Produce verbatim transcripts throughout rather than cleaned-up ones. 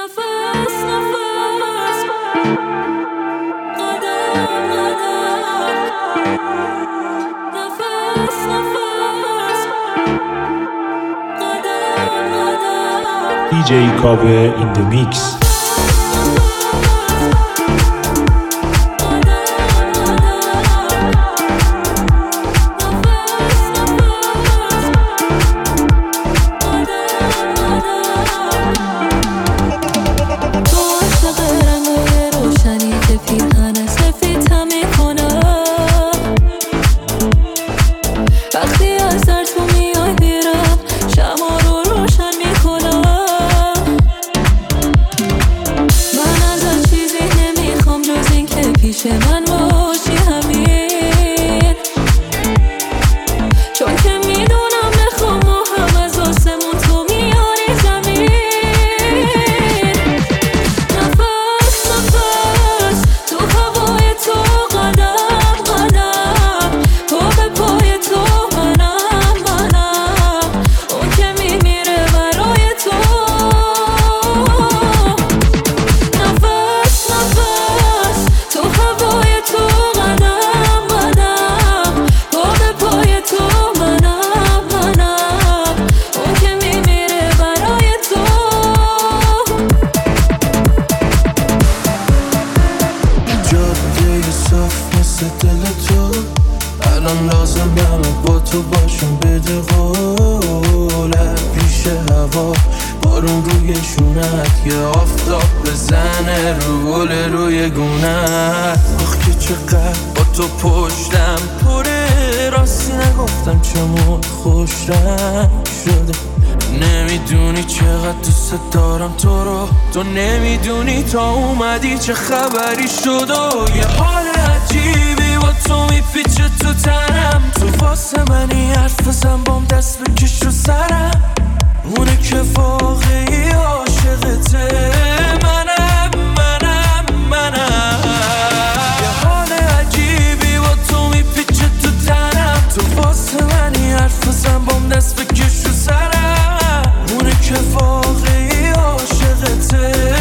دی جی Kaveh in the mix. چه خبری شد و یه حال عجیبی با تو میپیچه تو تنم تو واسه منی حرف بزن بام دست بکش رو سرم اونه که واقعی عاشقته منم منم منم یه حال عجیبی با تو میپیچه تو تنم تو واسه منی حرف بزن بام دست بکش رو سرم اونه که واقعی عاشقته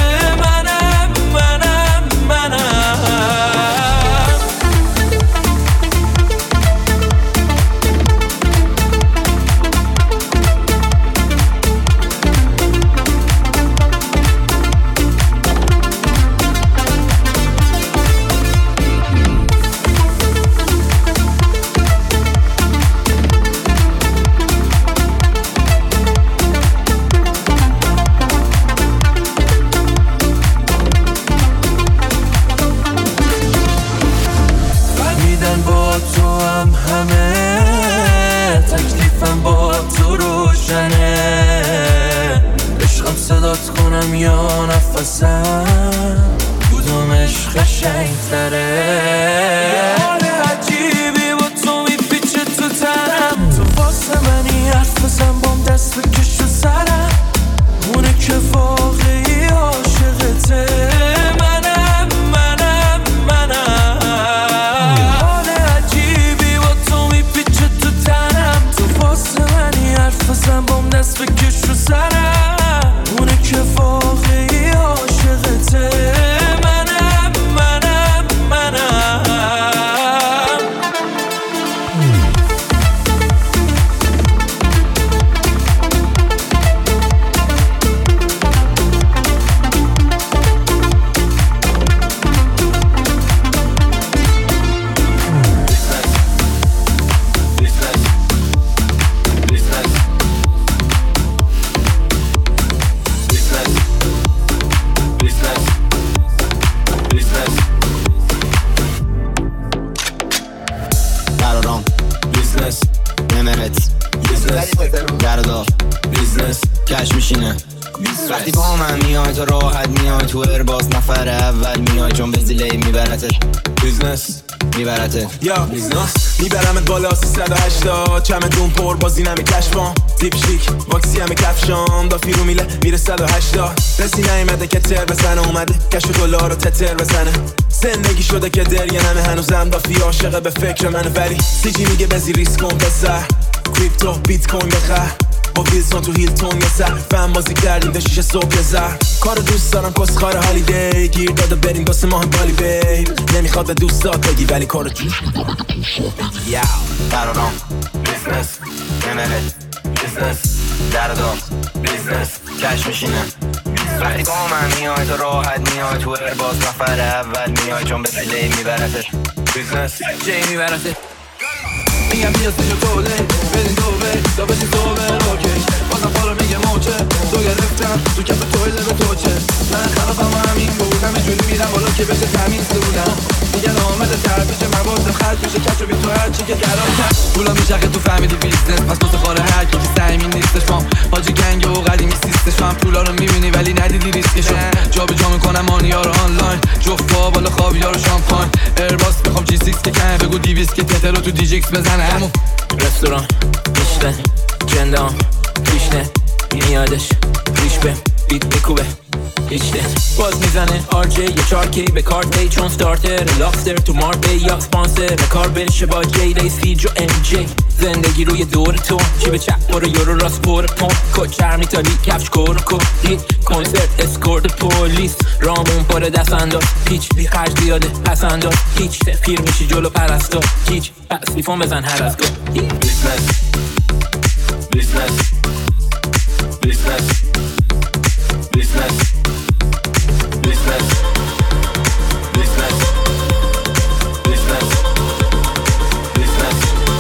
وقتی با من میای تو راحت میای تو ارباز نفر اول میای چون بزیله میبرته بیزنس میبرته یا بیزنس میبرمت بالا سیصد و هشتاد چمدون پر بازی نمی کشفام دیپ شیک واکسی همه کفشام دافی رو میله میره صد و هشتاد رسی نیمده که تر بزنه اومده کش دلار رو تتر بزنه زندگی شده که در یه نمه هنوزم دافی عاشقه به فکر منه ولی سیجی میگه بزی ریسک کن بزر کریپتو بیت کوین بخر با ویلسون تو هیلتون یه سر فهم بازی کردیم به شیشه صبح زر. کار دوست دارم کس خار هالیدی گیر داده بریم واسه ماه بالی بیب. نمیخواد به دوستات بگی ولی کارو جوش یا برانام بیزنس نمرت بیزنس دردام بیزنس کش میشینم وقتی با من میای تو راحت میای تو ارباز نفر اول میای چون به پلی میبرتش بیزنس جی میبرتش میگم بیا سیشو توله بدین دوبه تا بشی دوبه روکش بازم پارو میگه موچه تو گرفتم تو کف تویله به توچه من خلافم همین بود همه جوری میرم بالا که بشه تمیز دونم میگن آمده تربیشه من بازم خرد میشه کچو بی تو هرچی که قرار کرد پولا میچخه تو فهمیدی بیزنس پس بازه خاره هر کی که سعیمی نیستش مام حاجی گنگ و قدیمی سیستش من پولا رو میبینی ولی ندیدی ریسکشو جا به جا میکنم مانیا رو آنلاین جفت با بالا خاویار و شامپاین ایرباس میخوام جی سیکس که کنه بگو دیویس که تتر رو تو دیجیکس بزنه همون رستوران میشتن جندام پیشنه میادش ریش به بیت میکوبه ایشته باز میزنه آر جی یه چارکی به کارت دی چون ستارتر لاکستر تو ماربی یا سپانسر کار بنشه با جی دی سیج و ام جی زندگی روی دور تو چی به چپ برو یورو راست پر پون کچر میتالی کفش کورکو هیت کنسرت اسکورت پولیس رامون پاره دست انداز پیچ بی خرج زیاده پس انداز هیچ تفکیر میشی جلو پرستا هیچ پس لیفون بزن هر از گاه بیزنس بیزنس بیزنس بیزنس Business, business, business, business.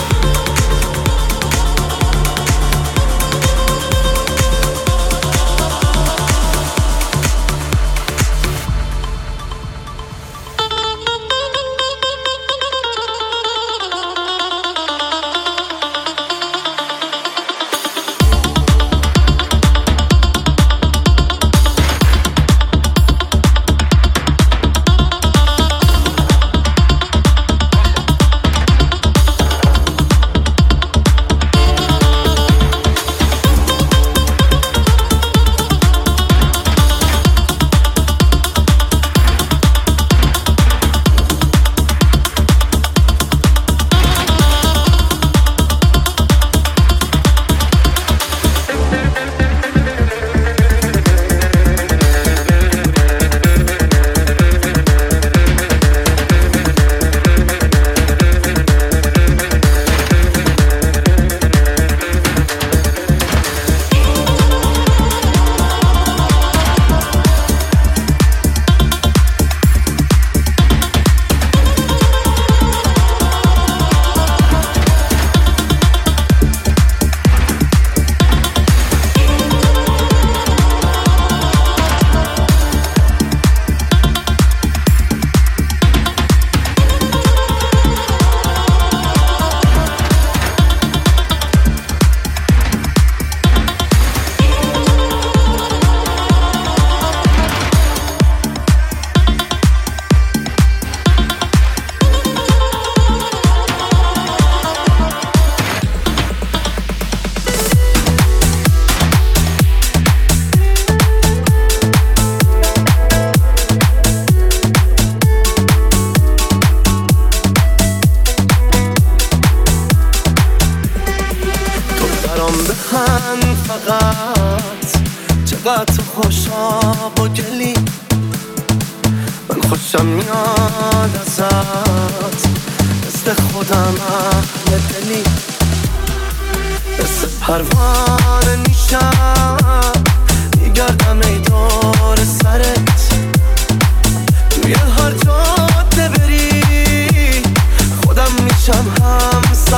چقدر تو خوشاب و گلی من خوشم میاد ازت مثل خودم اهل دلی مثل پروانه میشم میگردم ای دور سرت توی هر جاده بری خودم میشم هم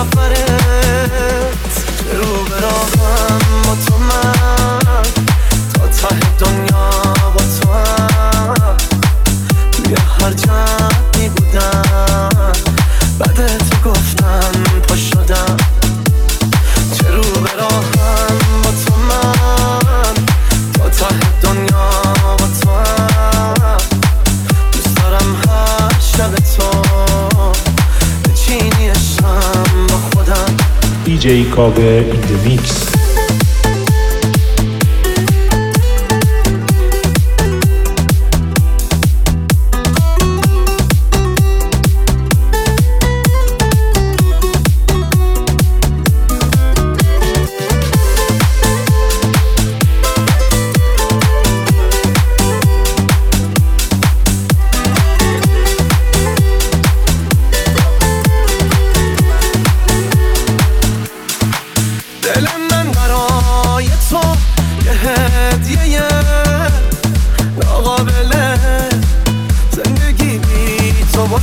سفرت رو به راهم با تو من تا ته دنیا با تو هم توی هر جمعی بودم بعد تو گفتم پا شدم چه رو به راهم با تو من تا ته دنیا با تو هم دوست دارم هر شب تو بچینی عشقم با خودم دی جی کاوه in the mix.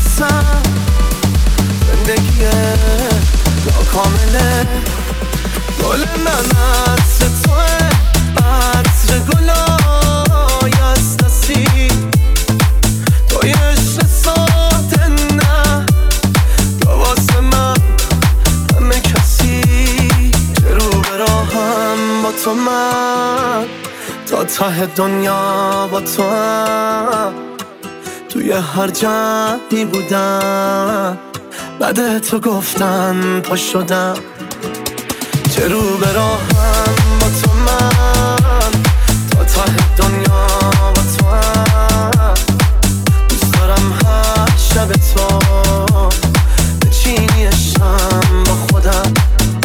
نفسم زندگیه ناکامله گل من عطر توه عطر گلای از دستی توی عشق ساده نه تو واسه من همه کسی که رو به راهم با تو من تا ته دنیا با تو هم توی هر جمعی بودم بعد تو گفتن پا شدم چه رو به راهم با تو من تا ته دنیا با تو هم دوست دارم هر شب تو بچینی شم با خودم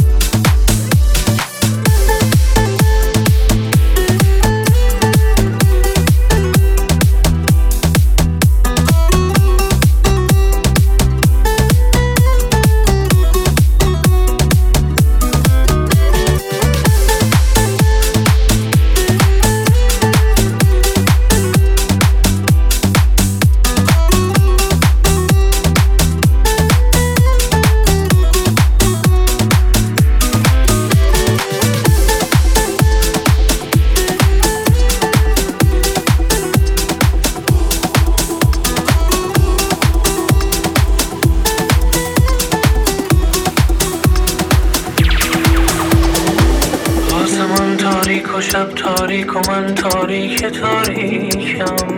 و شب تاریک و من تاریک تاریکم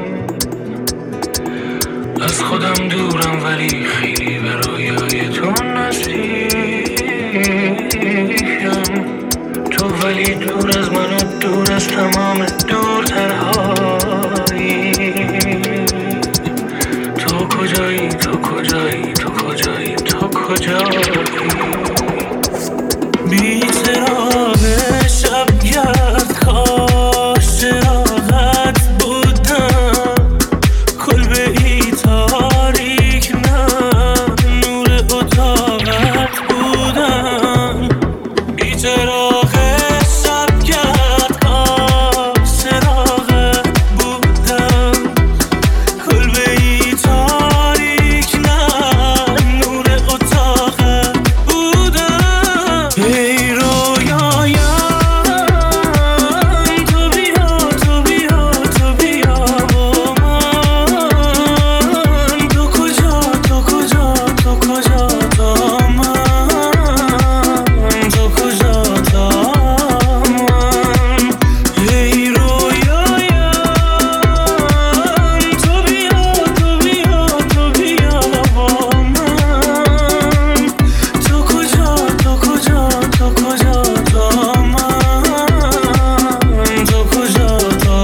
از خودم دورم ولی خیلی به رویای تو نزدیکم تو ولی دور از من و دور از تمام دورترهایی تو کجایی تو کجایی تو کجایی تو کجایی بی چراغ شب گرد کاش چراغت بودم کلبه ای تاریک نه نور اتاقت بودم بی چراغ شب گرد کاش چراغت بودم کلبه ای تاریک نه نور اتاقت بودم ای رویایم تو بیا تو بیا تو بیا با من تو کجا تو کجا تو کجا تا من تو کجا تا من ای رویایم تو بیا تو بیا تو بیا با من تو کجا تو کجا تو کجا تا من تو کجا تا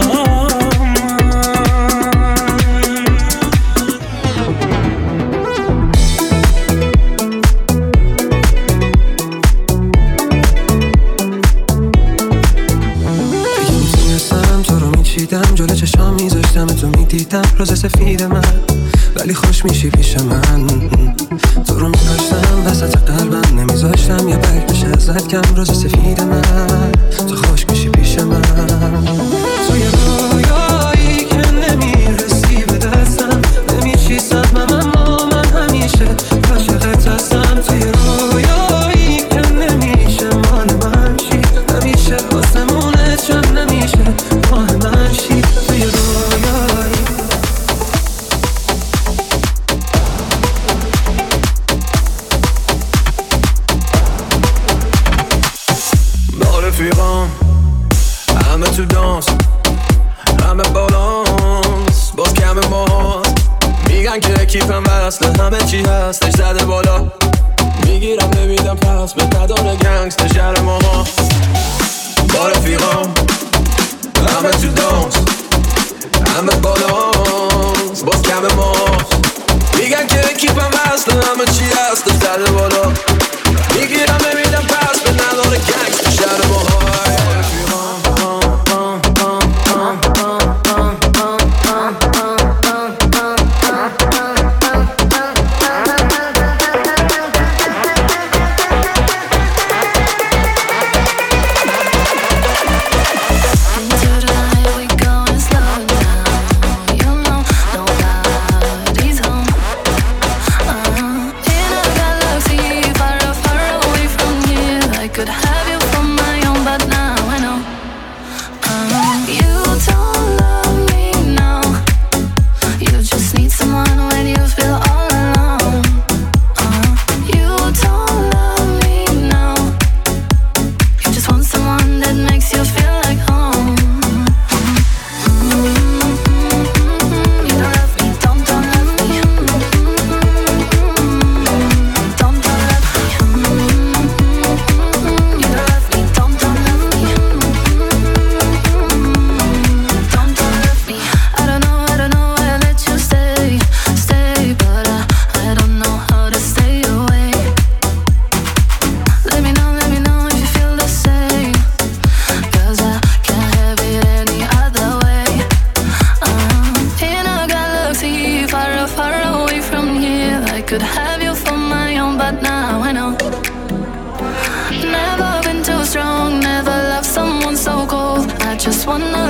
اگه میتونستم تو رو میچیدم جلو چشام میذاشتم تو میدیدم روز سفید من ولی خوش میشی پیش من تو رو میداشتم وسط قلبم نمیذاشتم یه برگ بشه ازت کم روز سفید من تو خوش میشی پیش من توی رویایی که نمیرسی به دستم نمیشی سهمم اما من همیشه عاشقت هستم توی رویایی که نمیشه مال من شی همیشه آسمونه چون نمیشه ماه من شی توی رویایی با رفیقام همه تو دانس همه بالانس باز کم ماست میگن که کیفم وصله همه چی هستش زده بالا میگیرم نمیدم پس به نداره گنگستر شهر ما با رفیقام همه تو دانس همه بالانس باز کم ماست میگن که کیفم وصله همه چی هستش زده بالا میگیرم نمیدم پس به نداره گنگستر شهر ما Tonight we going slow down. You know nobody's home.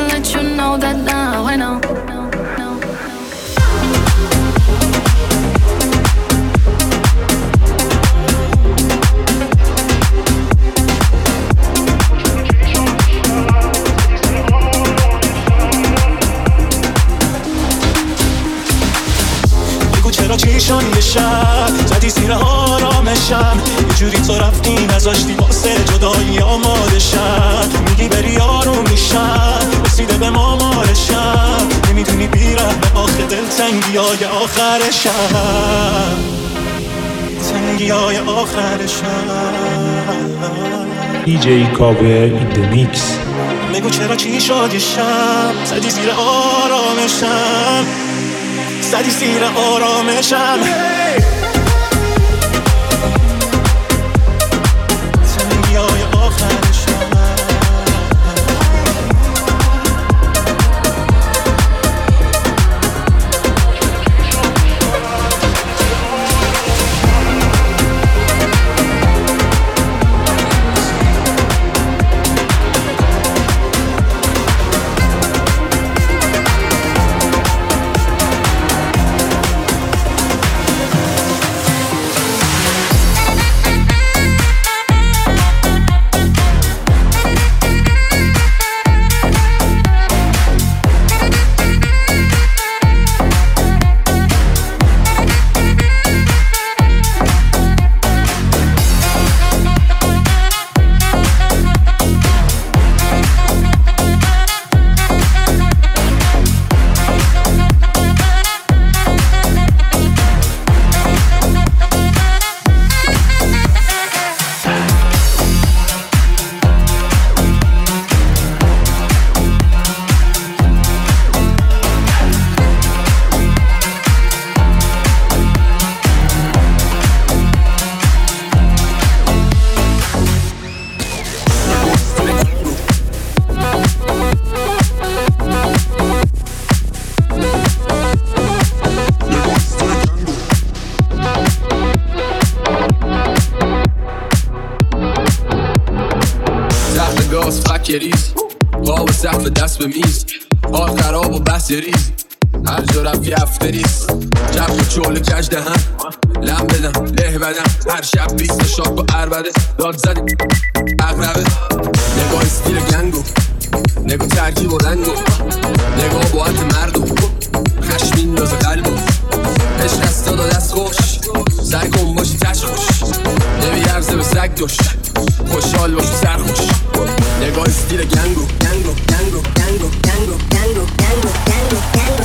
let you know that now I know. چرا چیشان یه شب زدی زیر آرامشم، یه جوری تو رفتی نذاشتی واسه جدایی آماده شم. میگی بری آروم میشم، رسیده به مامارشم، نمیدونی بیرم به آخر دل تنگی های آخرشم، تنگی های آخرشم. دی جی کاوه این دی میکس. بگو چرا چی شد یه شب زدی زیر آرامشم، زدی زیر آرامشم، تنگی های آخرشم. قاب سقف دست به میز، حال خراب و بحث ریز، هر جا رفتی افتریز، جب و چول کج دهن، لم بدم له بدم، هر شب بیست شاک با عربده، داد زدیم اقربه. نگاه استیل گنگو، نگاه ترکیب و رنگو، نگاه باعت مردو، خشمین دازه قلبو، عشق از دادا دست خوش، سر کن باشی تش خوش، نمی عرضه به سگ دوش، خوشحال باشی سر خوش. نگاه استیل گنگو گنگو گنگو گنگو گنگو گنگو گنگو گنگو گنگو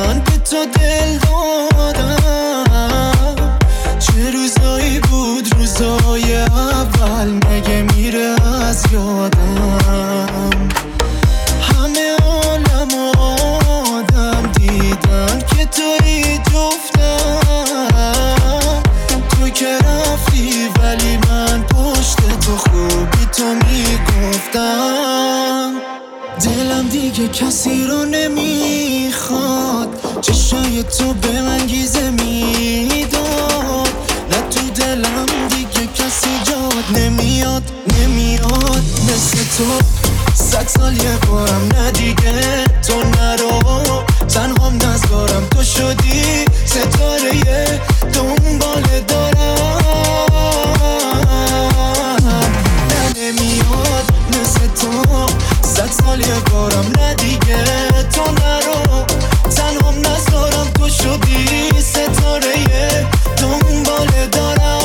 دل دادم، چه روزایی بود روز سال یه بارم نه دیگه تو نرو تنهام نذارم تو شدی ستاره دنبال دارم نه نمیاد مثل تو صد سال یه بارم نه دیگه تو نرو تنهام نذارم تو شدی ستاره دنبال دارم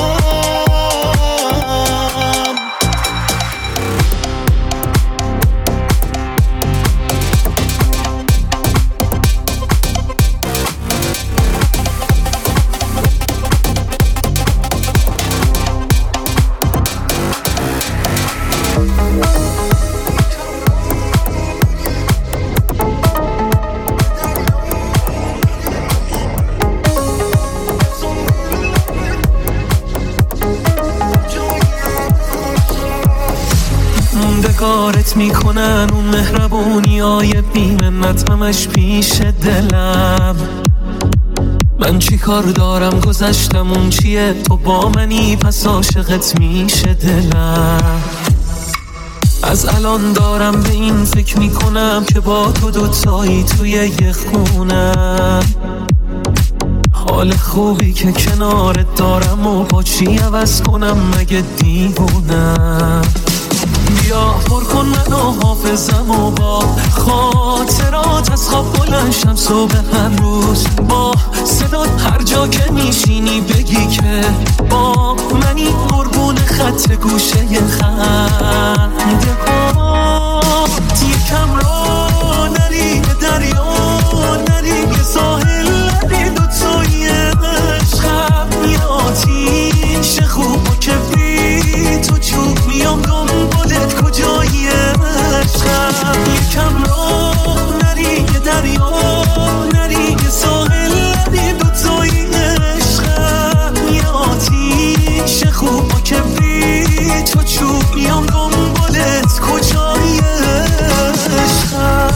کارت میکنن اون مهربونی های بیمنت همش پیش دلم من چی کار دارم گذشتم اون چیه تو با منی پس عاشقت میشه دلم از الان دارم به این فکر میکنم که با تو دوتایی توی یه خونم حال خوبی که کنارت دارم و با چی عوض کنم مگه دیوونم بیا پر کن منو حافظم و با خاطرات از خواب بلنشم صبح هر روز با صدات هر جا که میشینی بگی که با منی قربون خط گوشه خنده هات یکم را نری به دریا نری به ساحل نری دوتایی عشقم یه آتیش خوب و کبری تو چوب میام دنبالت کجایی عشقم یکم را نری به دریا نری به ساحل نری دوتایی عشقم یه آتیش خوب و کبری تو چوب میام دنبالت کجایی عشقم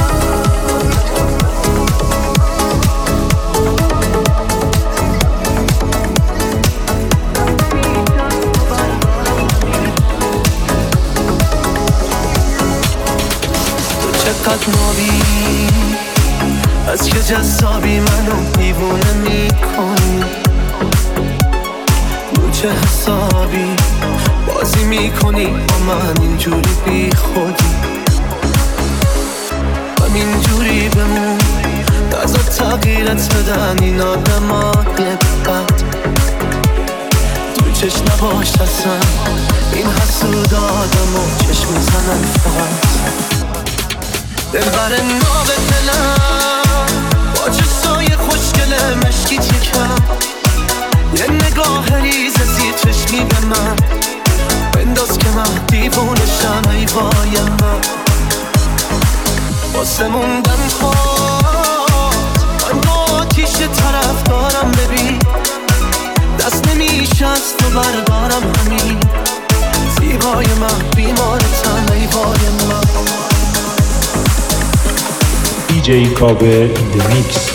چقدر نابی از که جذابی منو دیوونه میکنی رو چه حسابی بازی میکنی با من اینجوری بی خودی همینجوری بمون نظر تغییرت بدن این آدم آقل بد تو چشم نباش اصلا این حسود آدم و چشم میزنن فقط دلبر ناب دلم با جسای خوشگل مشکی تکم یه نگاه ریز زیر چشمی به من بنداز که من دیوونشم ای وای من واسه موندن خواد من با آتیش طرف دارم ببین دست نمیشه از تو بردارم همین زیبای من بیمارتم ای وای من دی جی کاوه in the mix.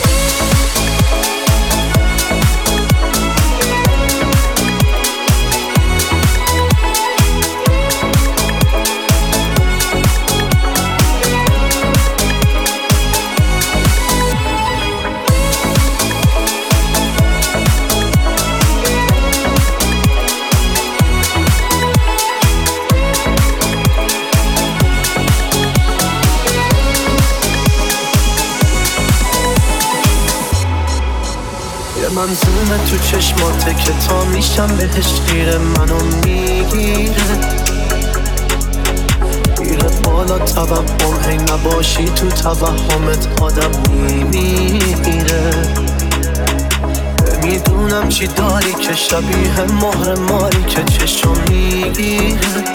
من زومه تو چشماته که تا میشم بهش گیره منو میگیره میره بالا توهم هی نباشی تو توهمت آدم میمیره میدونم چی داری که شبیه مهر ماری که چشم میگیره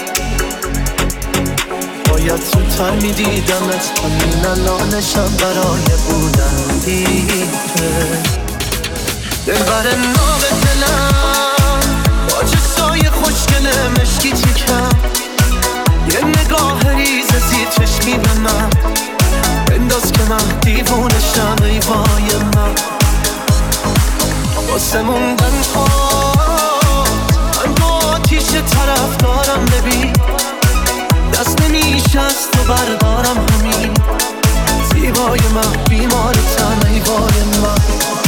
باید زودتر میدیدمت همین الانشم برای بودن دیره دلبر ناب دلم با جسای خوشگل مشکی تکم یه نگاه ریز زیر چشمی به من بنداز که من دیوونشم ای وای من واسه موندن خواد من با آتیش طرف دارم ببین دست نمیشه از تو بردارم همین زیبای من بیمار تن ای وای من